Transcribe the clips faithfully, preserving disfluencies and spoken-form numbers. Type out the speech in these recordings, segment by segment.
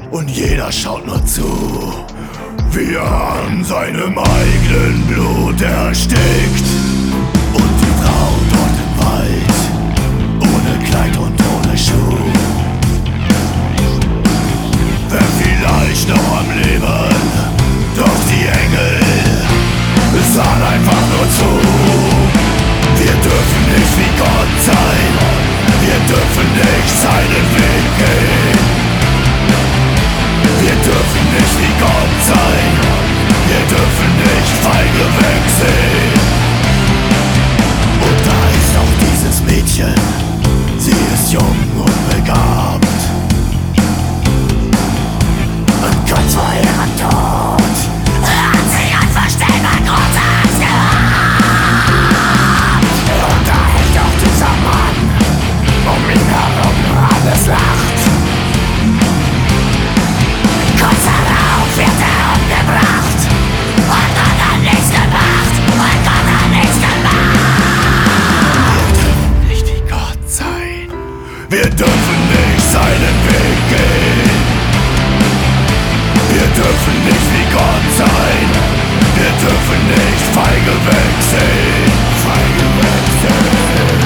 und jeder schaut nur zu, wie er an seinem eigenen Blut erstickt. Und die Frau dort im Wald, ohne Kleid und ohne Schuh, wäre vielleicht noch am Leben, doch die Engel sahen einfach nur zu. Wir dürfen nicht wie Gott sein, wir dürfen nicht seinen Weg gehen. Wir dürfen nicht wie Gott sein, wir dürfen nicht feige wegsehen. Und da ist auch dieses Mädchen, sie ist jung und begabt, und kurz vor ihrem Tod hat sie unvorstellbar große Angst gehabt. Und da hängt auch dieser Mann, um ihn herum alles lacht. Kurz darauf wird er umgebracht, und Gott hat nichts gemacht, und Gott hat nichts gemacht. Wir dürfen nicht wie Gott sein, wir dürfen nicht seinen Weg gehen. Wir dürfen nicht wie Gott sein, wir dürfen nicht feige wegsehen, feige wegsehen.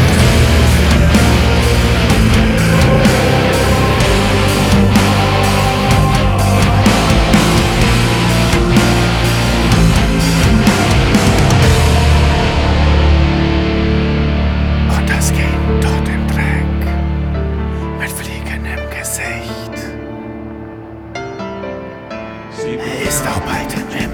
Und das Kind dort im Dreck, mit Fliegen im Gesicht, ist auch bald im Himmel.